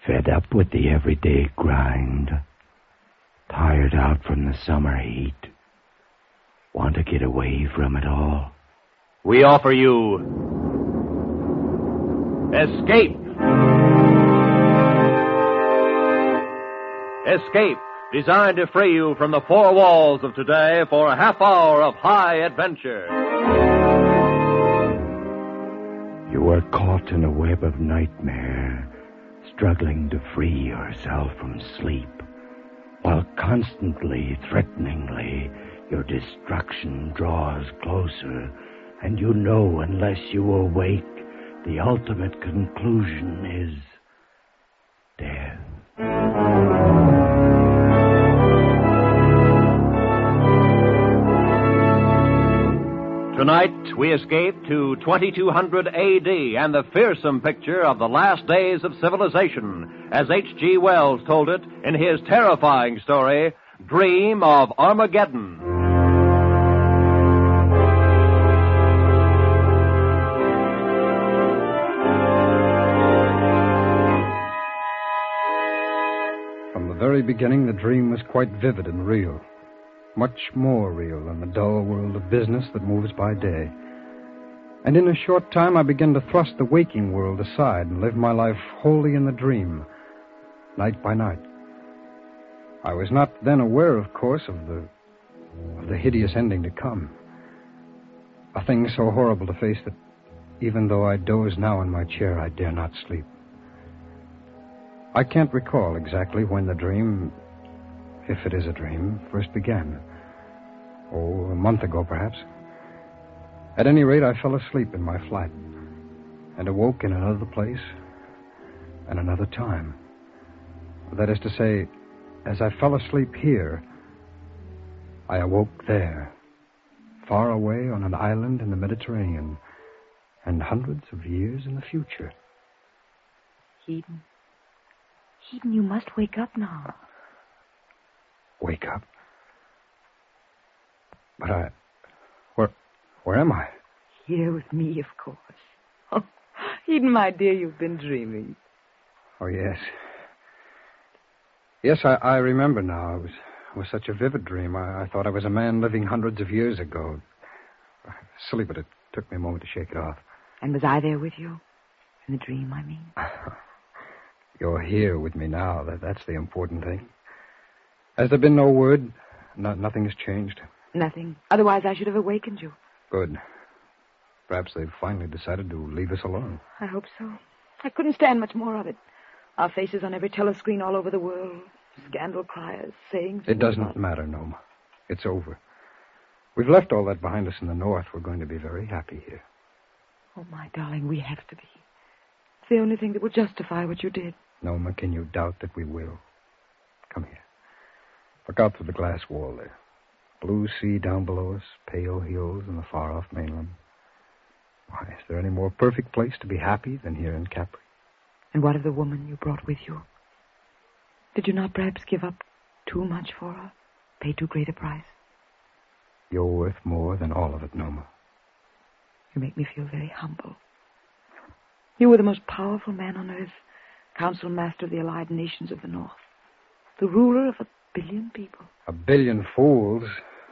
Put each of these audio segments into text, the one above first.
Fed up with the everyday grind. Tired out from the summer heat. Want to get away from it all. We offer you Escape. Escape, designed to free you from the four walls of today for a half hour of high adventure. You are caught in a web of nightmare, struggling to free yourself from sleep, while constantly, threateningly, your destruction draws closer, and you know unless you awake, the ultimate conclusion is death. Tonight, we escape to 2200 A.D. and the fearsome picture of the last days of civilization, as H.G. Wells told it in his terrifying story, Dream of Armageddon. From the very beginning, the dream was quite vivid and real. Much more real than the dull world of business that moves by day. And in a short time, I began to thrust the waking world aside and live my life wholly in the dream, night by night. I was not then aware, of course, of the hideous ending to come. A thing so horrible to face that even though I doze now in my chair, I dare not sleep. I can't recall exactly when the dream, if it is a dream, first began. Oh, a month ago, perhaps. At any rate, I fell asleep in my flat and awoke in another place and another time. That is to say, as I fell asleep here, I awoke there, far away on an island in the Mediterranean, and hundreds of years in the future. Eden, you must wake up now. Wake up? But where am I? Here with me, of course. Oh, Eden, my dear, you've been dreaming. Oh, yes. Yes, I remember now. It was such a vivid dream. I thought I was a man living hundreds of years ago. Silly, but it took me a moment to shake it off. And was I there with you? In the dream, I mean. You're here with me now. That's the important thing. Has there been no word? Nothing has changed? Nothing. Otherwise, I should have awakened you. Good. Perhaps they've finally decided to leave us alone. I hope so. I couldn't stand much more of it. Our faces on every telescreen all over the world. Scandal criers, saying... It doesn't matter, Noma. It's over. We've left all that behind us in the north. We're going to be very happy here. Oh, my darling, we have to be. It's the only thing that will justify what you did. Noma, can you doubt that we will? Come here. Look out through the glass wall there. Blue sea down below us, pale hills and the far-off mainland. Why, is there any more perfect place to be happy than here in Capri? And what of the woman you brought with you? Did you not perhaps give up too much for her? Pay too great a price? You're worth more than all of it, Noma. You make me feel very humble. You were the most powerful man on earth, Council Master of the Allied Nations of the North, the ruler of 1 billion people. 1 billion fools?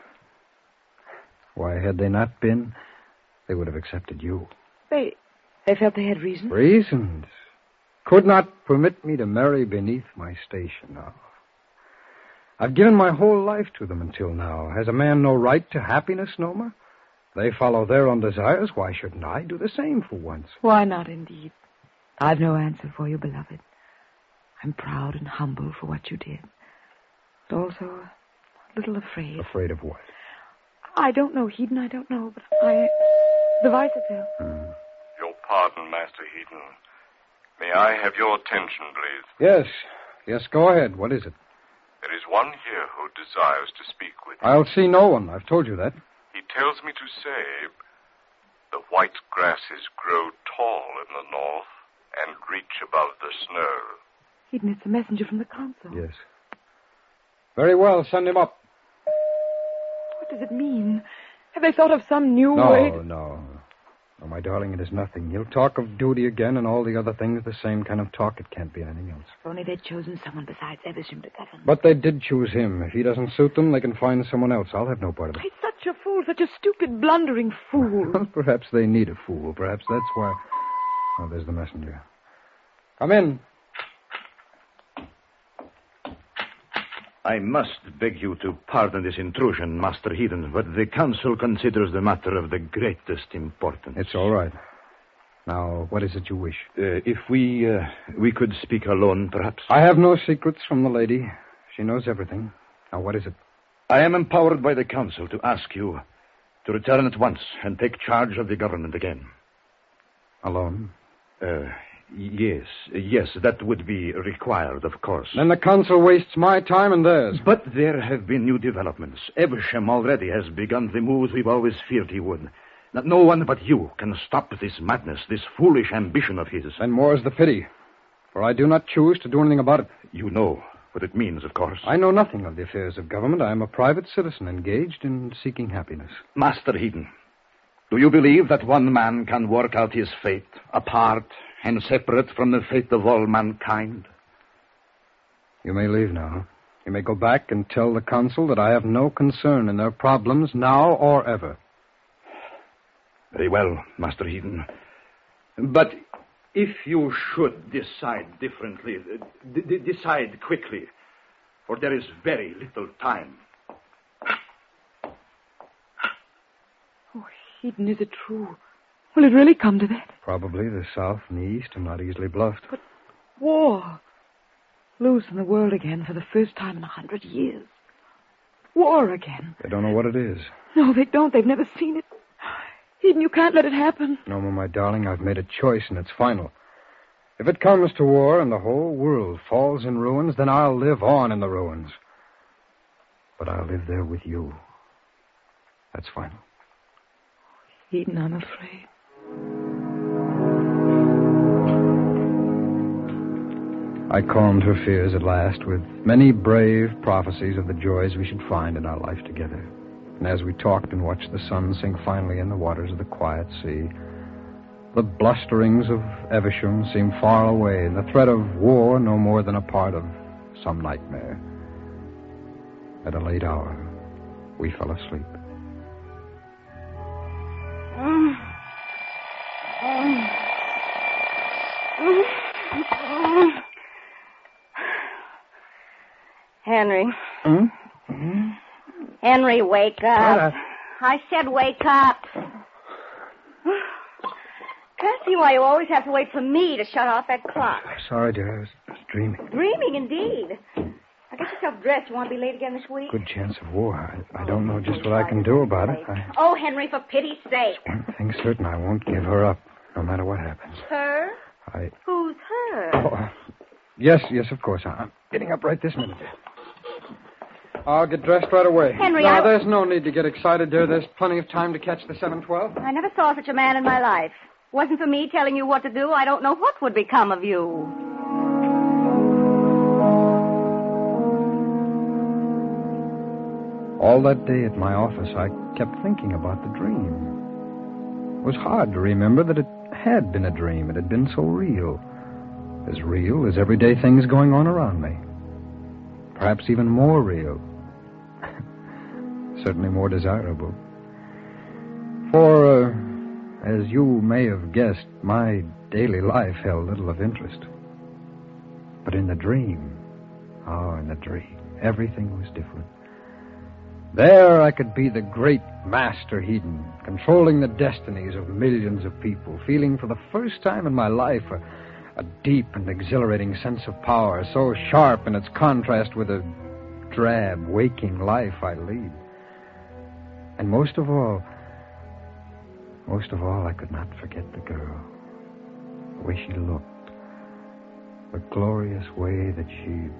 Why, had they not been, they would have accepted you. They felt they had reasons? Reasons? Could not permit me to marry beneath my station now. I've given my whole life to them until now. Has a man no right to happiness, Noma? They follow their own desires. Why shouldn't I do the same for once? Why not, indeed? I've no answer for you, beloved. I'm proud and humble for what you did. But also a little afraid. Afraid of what? I don't know, Hedon, I don't know, but the Vicetel. Your pardon, Master Hedon. May I have your attention, please? Yes, go ahead. What is it? There is one here who desires to speak with you. I'll see no one. I've told you that. He tells me to say the white grasses grow tall in the north and reach above the snow. Hedon, it's a messenger from the council. Yes. Very well, send him up. What does it mean? Have they thought of some new way to... No. Oh, my darling, it is nothing. You'll talk of duty again and all the other things, the same kind of talk. It can't be anything else. If only they'd chosen someone besides Evesham to govern. But they did choose him. If he doesn't suit them, they can find someone else. I'll have no part of it. He's such a fool, such a stupid, blundering fool. Well, perhaps they need a fool. Perhaps that's why... Oh, there's the messenger. Come in. I must beg you to pardon this intrusion, Master Heaton, but the council considers the matter of the greatest importance. It's all right. Now, what is it you wish? If we could speak alone, perhaps. I have no secrets from the lady. She knows everything. Now, what is it? I am empowered by the council to ask you to return at once and take charge of the government again. Alone? Yes, that would be required, of course. Then the council wastes my time and theirs. But there have been new developments. Evesham already has begun the moves we've always feared he would. That no one but you can stop this madness, this foolish ambition of his. And more is the pity, for I do not choose to do anything about it. You know what it means, of course. I know nothing of the affairs of government. I am a private citizen engaged in seeking happiness. Master Heaton, do you believe that one man can work out his fate apart and separate from the fate of all mankind? You may leave now. You may go back and tell the council that I have no concern in their problems now or ever. Very well, Master Heaton. But if you should decide differently, decide quickly, for there is very little time. Oh, Heaton, is it true? Will it really come to that? Probably. The South and the East are not easily bluffed. But war. Loose in the world again for the first time in 100 years. War again. They don't know what it is. No, they don't. They've never seen it. Eden, you can't let it happen. No, my darling, I've made a choice, and it's final. If it comes to war and the whole world falls in ruins, then I'll live on in the ruins. But I'll live there with you. That's final. Eden, I'm afraid. I calmed her fears at last with many brave prophecies of the joys we should find in our life together. And as we talked and watched the sun sink finally in the waters of the quiet sea, the blusterings of Evesham seemed far away, and the threat of war no more than a part of some nightmare. At a late hour, we fell asleep. Henry. Henry, wake up. I said wake up. Can't see why you always have to wait for me to shut off that clock. Sorry, dear. I was dreaming. Dreaming, indeed. Now get yourself dressed. You want to be late again this week? Good chance of war. I don't know just what I can do about it. Oh, Henry, for pity's sake. One thing's certain, I won't give her up, no matter what happens. Her? Who's her? Oh, yes, of course. I'm getting up right this minute. I'll get dressed right away. Henry, No, there's no need to get excited, dear. There's plenty of time to catch the 7:12. I never saw such a man in my life. Wasn't for me telling you what to do, I don't know what would become of you. All that day at my office, I kept thinking about the dream. It was hard to remember that it had been a dream. It had been so real as everyday things going on around me. Perhaps even more real. Certainly more desirable. For, as you may have guessed, my daily life held little of interest. But in the dream, everything was different. There I could be the great Master Heaton, controlling the destinies of millions of people, feeling for the first time in my life a deep and exhilarating sense of power, so sharp in its contrast with the drab, waking life I lead. And most of all, I could not forget the girl. The way she looked. The glorious way that she...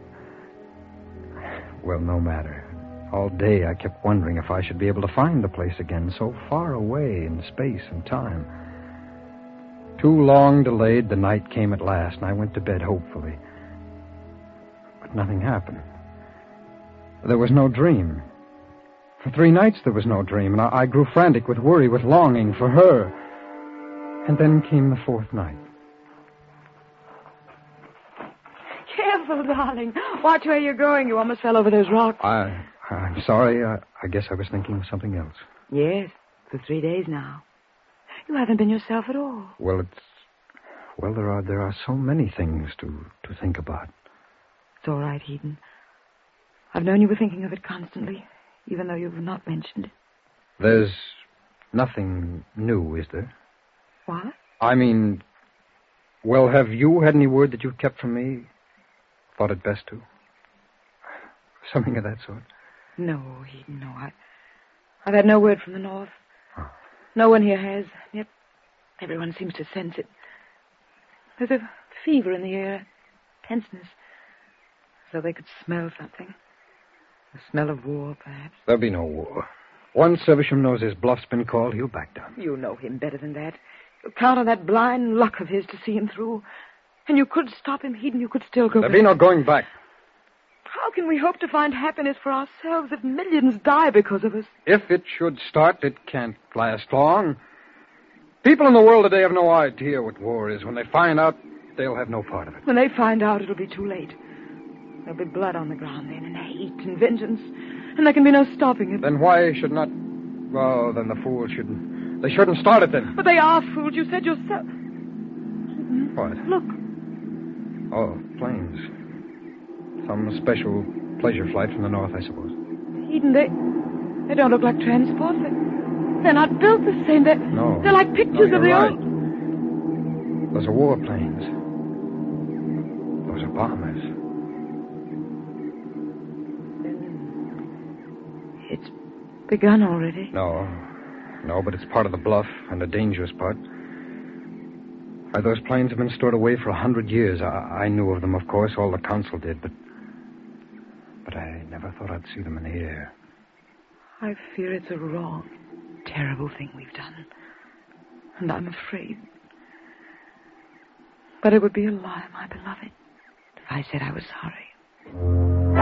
Well, no matter. All day I kept wondering if I should be able to find the place again, so far away in space and time. Too long delayed, the night came at last, and I went to bed hopefully. But nothing happened. There was no dream. For 3 nights there was no dream, and I grew frantic with worry, with longing for her. And then came the fourth night. Careful, darling. Watch where you're going. You almost fell over those rocks. I'm sorry. I guess I was thinking of something else. Yes, for 3 days now. You haven't been yourself at all. Well, there are so many things to think about. It's all right, Eden. I've known you were thinking of it constantly, even though you've not mentioned it. There's nothing new, is there? What? I mean, well, have you had any word that you've kept from me? Thought it best to? Something of that sort? No, Eden, no. I've had no word from the North. Oh. No one here has. Yet everyone seems to sense it. There's a fever in the air, tenseness. So they could smell something. The smell of war, perhaps. There'll be no war. Once Evesham knows his bluff's been called, he'll back down. You know him better than that. You'll count on that blind luck of his to see him through. And you could stop him, Eden. You could still go There'll back. be no going back. How can we hope to find happiness for ourselves if millions die because of us? If it should start, it can't last long. People in the world today have no idea what war is. When they find out, they'll have no part of it. When they find out, it'll be too late. There'll be blood on the ground then, and hate and vengeance. And there can be no stopping it. Then why should not... Well, then the fools shouldn't... They shouldn't start it then. But they are fools. You said yourself. What? Look. Oh, planes. Some special pleasure flight from the north, I suppose. Eden, they don't look like transport. They're not built the same. No. They're like pictures of the right. old... Those are war planes. Those are bombers. It's begun already. No, but it's part of the bluff, and the dangerous part. Why, those planes have been stored away for 100 years. I knew of them, of course. All the council did, but I never thought I'd see them in the air. I fear it's a wrong, terrible thing we've done. And I'm afraid. But it would be a lie, my beloved, if I said I was sorry.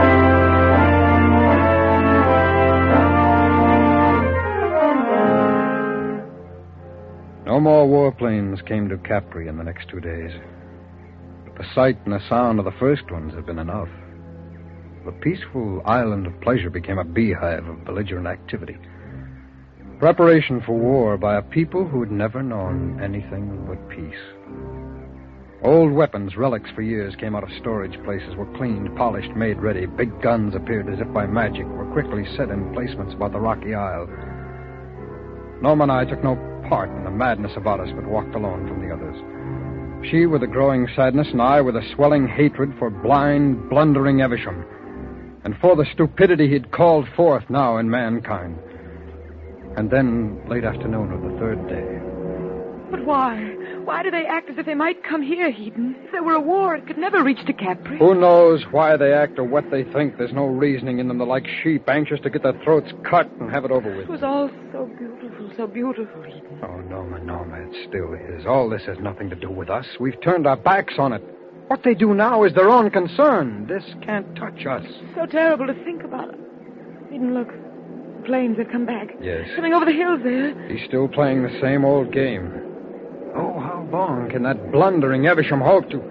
No more warplanes came to Capri in the next 2 days. But the sight and the sound of the first ones had been enough. The peaceful island of pleasure became a beehive of belligerent activity. Preparation for war by a people who'd never known anything but peace. Old weapons, relics for years, came out of storage places, were cleaned, polished, made ready. Big guns appeared as if by magic, were quickly set in placements about the rocky isle. Norma and I took no part in the madness about us, but walked alone from the others. She with a growing sadness, and I with a swelling hatred for blind, blundering Evesham, and for the stupidity he'd called forth now in mankind. And then, late afternoon of the third day. But why? Why do they act as if they might come here, Eden? If there were a war, it could never reach to Capri. Who knows why they act or what they think? There's no reasoning in them. They're like sheep, anxious to get their throats cut and have it over with. It was all so beautiful, Eden. Oh, Norma, it still is. All this has nothing to do with us. We've turned our backs on it. What they do now is their own concern. This can't touch us. So terrible to think about it. Eden, look. Planes have come back. Yes. Coming over the hills there. He's still playing the same old game. Oh, how long can that blundering Evesham hope to...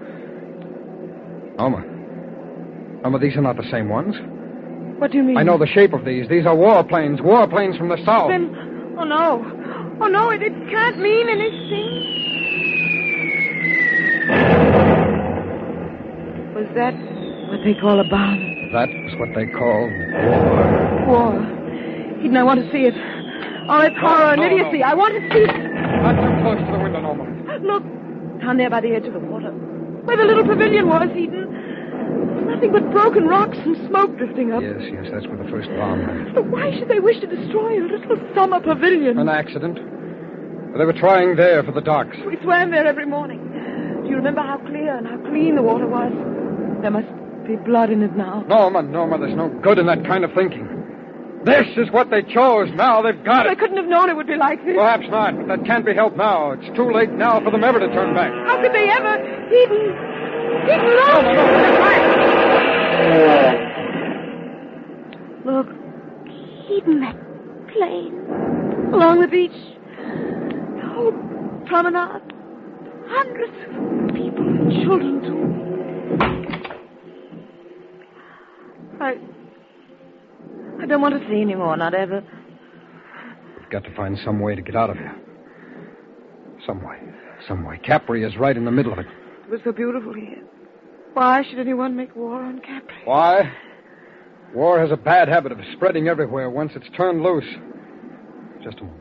Norma, these are not the same ones. What do you mean? I know the shape of these. These are warplanes from the south. Then, oh no, it can't mean anything. Was that what they call a bomb? That was what they call War. Eden, I want to see it. All its horror and idiocy. I want to see it. Not too close to the window, Norma. Look, down there by the edge of the water. Where the little pavilion was, Eden. There's nothing but broken rocks and smoke drifting up. Yes, that's where the first bomb went. But why should they wish to destroy a little summer pavilion? An accident. They were trying there for the docks. We swam there every morning. Do you remember how clear and how clean the water was? There must be blood in it now. Norma, there's no good in that kind of thinking. This is what they chose. Now they've got it. They couldn't have known it would be like this. Perhaps not, but that can't be helped now. It's too late now for them ever to turn back. How could they ever? Eden, look! Look, Eden, that plane along the beach. Oh, promenade. Hundreds of people and children, too. I don't want to see any more, not ever. We've got to find some way to get out of here. Some way. Capri is right in the middle of it. It was so beautiful here. Why should anyone make war on Capri? Why? War has a bad habit of spreading everywhere once it's turned loose. Just a moment.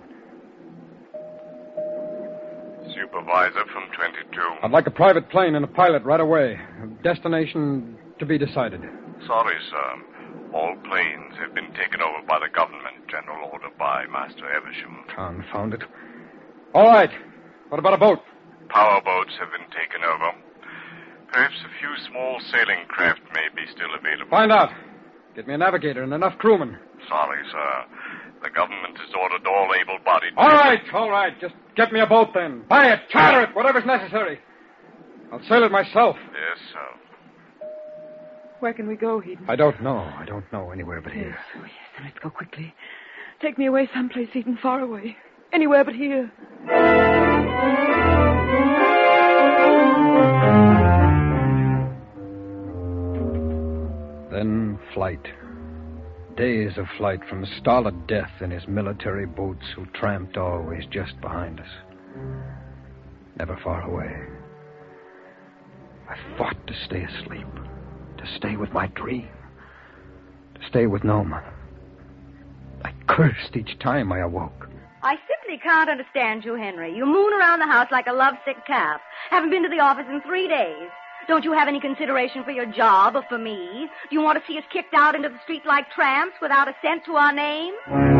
Supervisor from 22. I'd like a private plane and a pilot right away. Destination to be decided. Sorry, sir. All planes have been taken over by the government. General order by Master Eversham. Confound it. All right. What about a boat? Power boats have been taken over. Perhaps a few small sailing craft may be still available. Find out. Get me a navigator and enough crewmen. Sorry, sir. The government has ordered all able-bodied... All right. Just get me a boat then. Buy it, charter it, whatever's necessary. I'll sail it myself. Yes, sir. Where can we go, Eden? I don't know anywhere but here. Oh, yes, then let's go quickly. Take me away someplace, Eden, far away. Anywhere but here. Then flight. Days of flight from stolid death in his military boots who tramped always just behind us. Never far away. I fought to stay asleep. To stay with my dream. To stay with Noma. I cursed each time I awoke. I simply can't understand you, Henry. You moon around the house like a lovesick calf. Haven't been to the office in 3 days. Don't you have any consideration for your job or for me? Do you want to see us kicked out into the street like tramps without a cent to our name?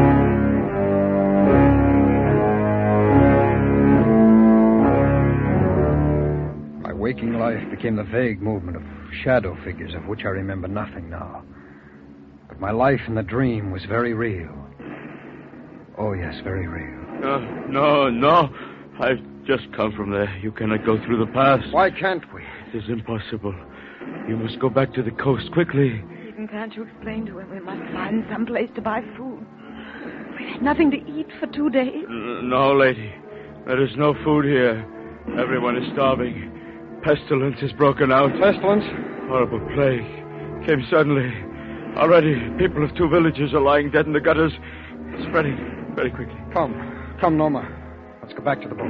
My waking life became the vague movement of shadow figures of which I remember nothing now. But my life in the dream was very real. Oh, yes, very real. No. I've just come from there. You cannot go through the pass. Why can't we? It is impossible. You must go back to the coast quickly. Eden, can't you explain to him we must find some place to buy food? We've had nothing to eat for 2 days. No, lady. There is no food here. Everyone is starving. Pestilence has broken out. Pestilence? Horrible plague. Came suddenly. Already, people of 2 villages are lying dead in the gutters. It's spreading very quickly. Come, Noma. Let's go back to the boat.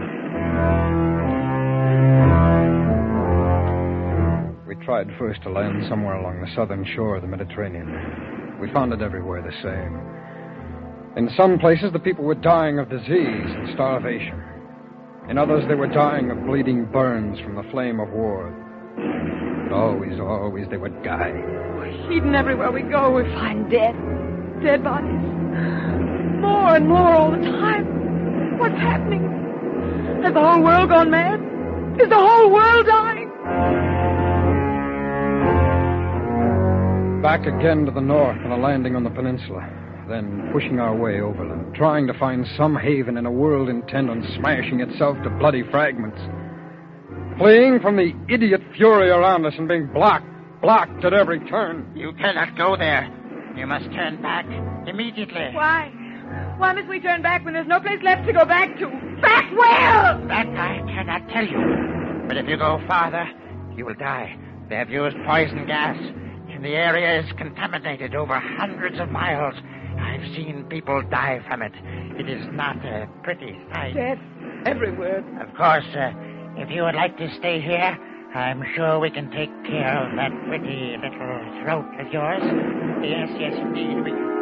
We tried first to land somewhere along the southern shore of the Mediterranean. We found it everywhere the same. In some places, the people were dying of disease and starvation. In others, they were dying of bleeding burns from the flame of war. But always they would die. Eden, everywhere we go, we find dead bodies. More and more all the time. What's happening? Has the whole world gone mad? Is the whole world dying? Back again to the north and a landing on the peninsula. Then pushing our way overland, trying to find some haven in a world intent on smashing itself to bloody fragments. Fleeing from the idiot fury around us and being blocked at every turn. You cannot go there. You must turn back immediately. Why? Why must we turn back when there's no place left to go back to? Back where? That I cannot tell you. But if you go farther, you will die. They have used poison gas, and the area is contaminated over hundreds of miles. I've seen people die from it. It is not a pretty sight. Death everywhere. Of course, if you would like to stay here, I'm sure we can take care of that pretty little throat of yours. Yes, indeed, we can.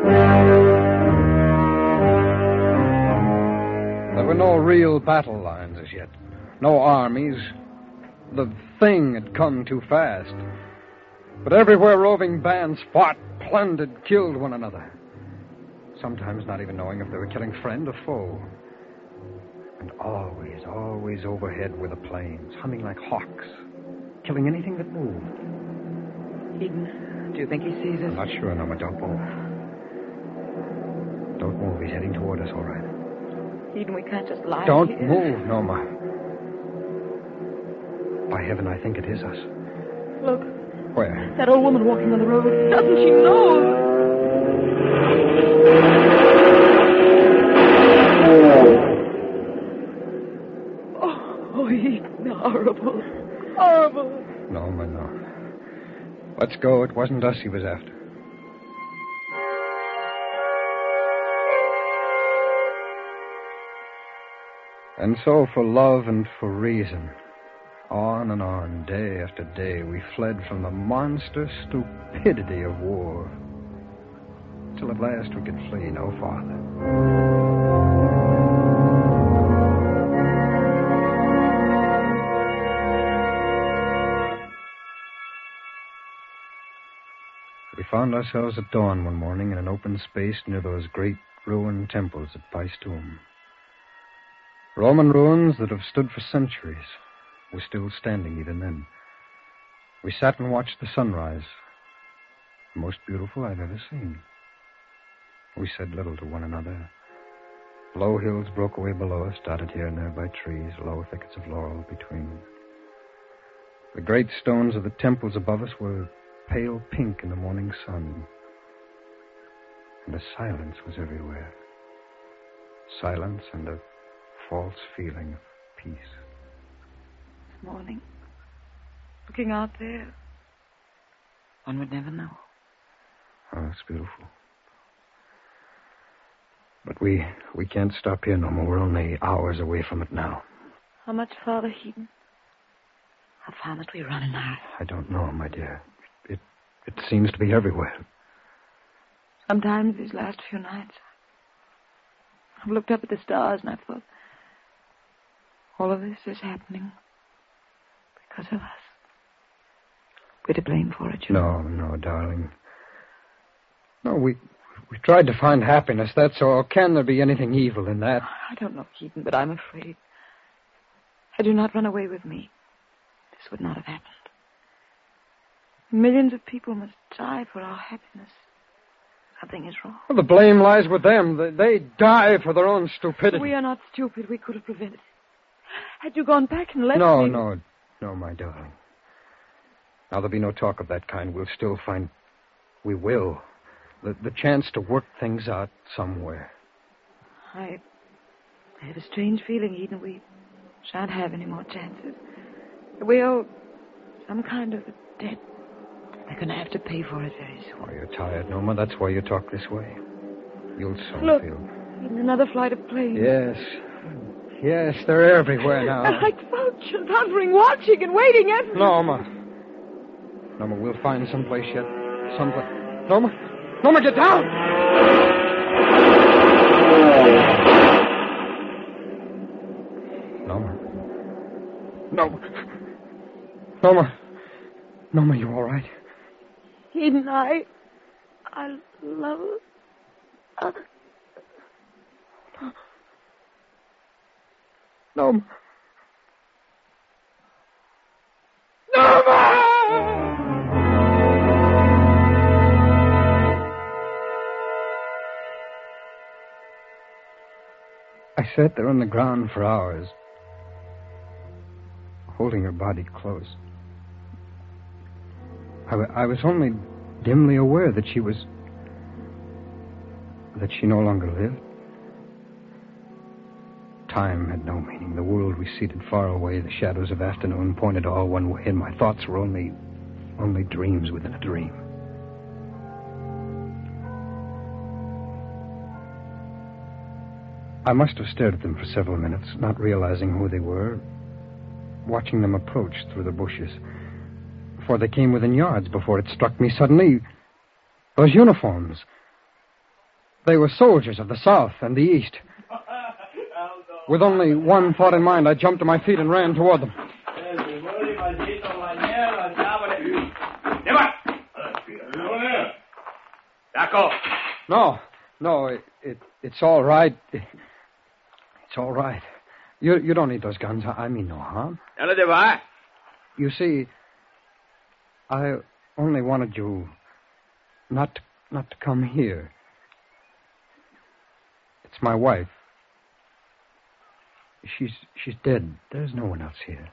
There were no real battle lines as yet. No armies. The thing had come too fast. But everywhere roving bands fought, plundered, killed one another. Sometimes not even knowing if they were killing friend or foe. And always overhead were the planes, humming like hawks, killing anything that moved. Eden, do you think he sees us? I'm not sure, Noma. Don't move. Don't move. He's heading toward us, all right. Eden, we can't just lie Don't here. move, Noma. By heaven, I think it is us. Look. Where? That old woman walking on the road. Doesn't she know? Oh, horrible. Horrible. Norma, no. Let's go. It wasn't us he was after. And so, for love and for reason, on, day after day, we fled from the monster stupidity of war. Till at last we could flee no farther. We found ourselves at dawn one morning in an open space near those great ruined temples at Paestum. Roman ruins that have stood for centuries were still standing even then. We sat and watched the sunrise, the most beautiful I've ever seen. We said little to one another. Low hills broke away below us, dotted here and there by trees, low thickets of laurel between. The great stones of the temples above us were pale pink in the morning sun. And a silence was everywhere. Silence and a false feeling of peace. This morning, looking out there, one would never know. Oh, it's beautiful. But we can't stop here no more. We're only hours away from it now. How much farther, Heaton? How far must we run an hour? I don't know, my dear. It seems to be everywhere. Sometimes these last few nights, I've looked up at the stars and I've thought, all of this is happening because of us. We're to blame for it, you know. No, darling. No, we tried to find happiness, that's all. Can there be anything evil in that? I don't know, Keaton, but I'm afraid. Had you not run away with me, this would not have happened. Millions of people must die for our happiness. Something is wrong. Well, the blame lies with them. They die for their own stupidity. We are not stupid. We could have prevented it. Had you gone back and left me... No, my darling. Now, there'll be no talk of that kind. We'll still find... We will. The chance to work things out somewhere. I have a strange feeling, Eden. We shan't have any more chances. We owe some kind of a debt. They're going to have to pay for it very soon. Oh, you're tired, Norma. That's why you talk this way. You'll soon Look, feel... Eden, another flight of planes. Yes, they're everywhere now. Like vultures, hovering, watching and waiting everywhere. Norma, we'll find someplace yet. Someplace... Norma, get down! Norma, you all right? Eden, I love other. Norma! I sat there on the ground for hours, holding her body close. I was only dimly aware that she no longer lived. Time had no meaning. The world receded far away. The shadows of afternoon pointed all one way, and my thoughts were only dreams within a dream. I must have stared at them for several minutes, not realizing who they were, watching them approach through the bushes. Before they came within yards, before it struck me suddenly, those uniforms. They were soldiers of the South and the East. With only one thought in mind, I jumped to my feet and ran toward them. No, it's all right. It's all right. You don't need those guns. I mean no harm. You see, I only wanted you not to come here. It's my wife. She's dead. There's no one else here.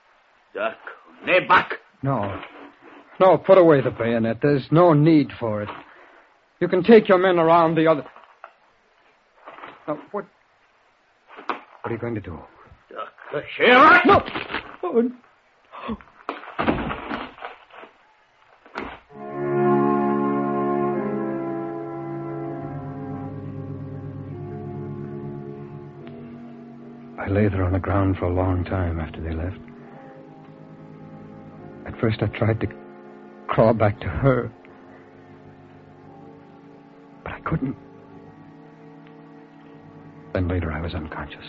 No, put away the bayonet. There's no need for it. You can take your men around the other... Now, what are you going to do? The sheriff? No! Oh, I lay there on the ground for a long time after they left. At first I tried to crawl back to her, but I couldn't. Then later I was unconscious.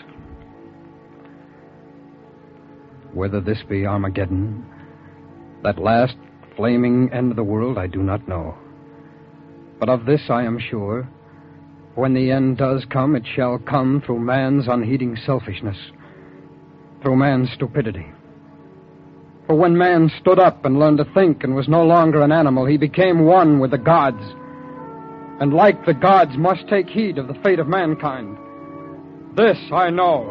Whether this be Armageddon, that last flaming end of the world, I do not know. But of this I am sure. When the end does come, it shall come through man's unheeding selfishness, through man's stupidity. For when man stood up and learned to think and was no longer an animal, he became one with the gods, and like the gods must take heed of the fate of mankind. This I know.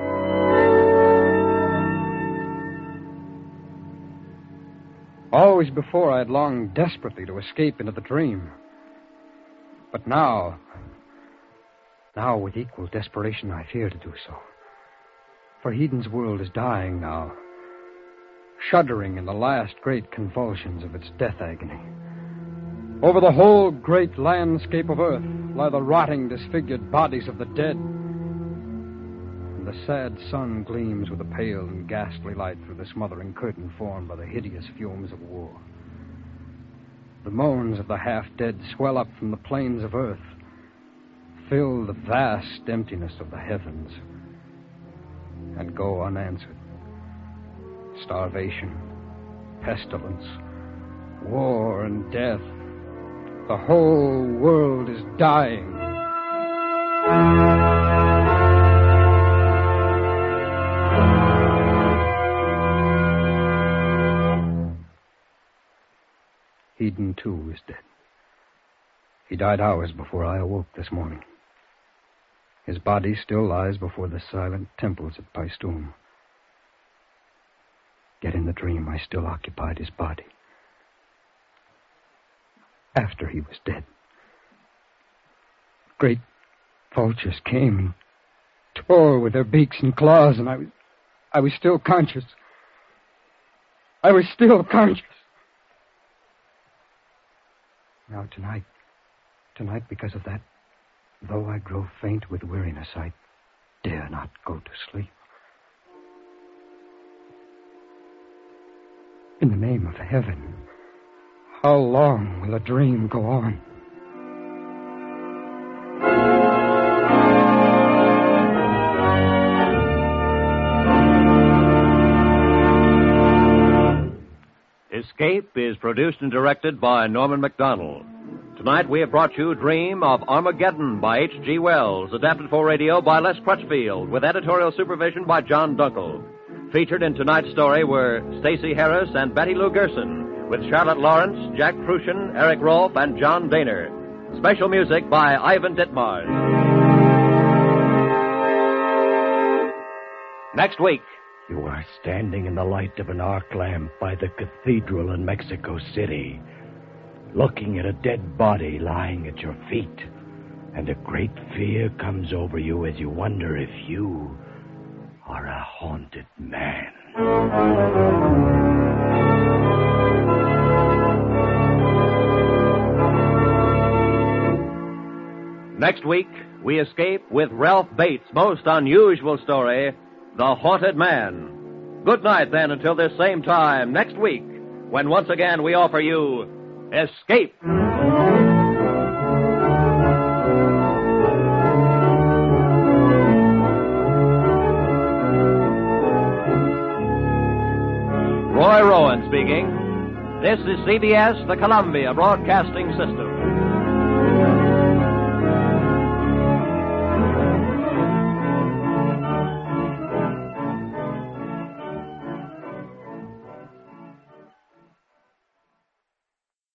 Always before I had longed desperately to escape into the dream. But now with equal desperation I fear to do so. For Heden's world is dying now, shuddering in the last great convulsions of its death agony. Over the whole great landscape of earth lie the rotting, disfigured bodies of the dead. And the sad sun gleams with a pale and ghastly light through the smothering curtain formed by the hideous fumes of war. The moans of the half-dead swell up from the plains of earth, fill the vast emptiness of the heavens, and go unanswered. Starvation, pestilence, war, and death. The whole world is dying. Heden, too, is dead. He died hours before I awoke this morning. His body still lies before the silent temples at Paestum. Yet in the dream I still occupied his body. After he was dead, great vultures came and tore with their beaks and claws, and I was still conscious. I was still conscious. Now tonight, because of that, though I grow faint with weariness, I dare not go to sleep. In the name of heaven, how long will a dream go on? Escape is produced and directed by Norman Macdonald. Tonight we have brought you Dream of Armageddon by H.G. Wells, adapted for radio by Les Crutchfield, with editorial supervision by John Dunkel. Featured in tonight's story were Stacey Harris and Betty Lou Gerson, with Charlotte Lawrence, Jack Crucian, Eric Rolfe, and John Daner. Special music by Ivan Ditmars. Next week. You are standing in the light of an arc lamp by the cathedral in Mexico City, looking at a dead body lying at your feet, and a great fear comes over you as you wonder if you are a haunted man. Next week, we escape with Ralph Bates' most unusual story, The Haunted Man. Good night, then, until this same time next week, when once again we offer you Escape. Roy Rowan speaking. This is CBS, the Columbia Broadcasting System.